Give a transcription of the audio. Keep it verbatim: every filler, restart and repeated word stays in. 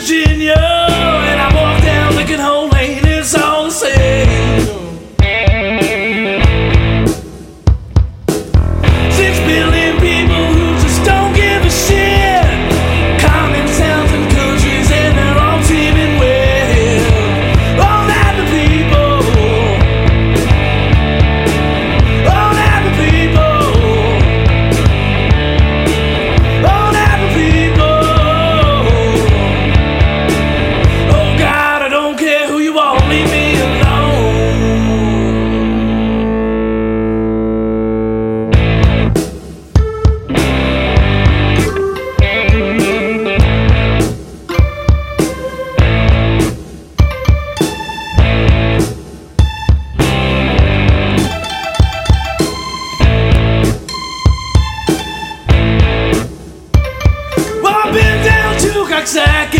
Virginia, and I walk down Lincoln Hole Lane, it's all the same. Six billion people who just don't give a shit. Common towns and countries, and they're all teeming with all happy people. All happy people. All happy people. Oh God, I don't care who you are, leave me alone. Well, I've been down to Coxsackie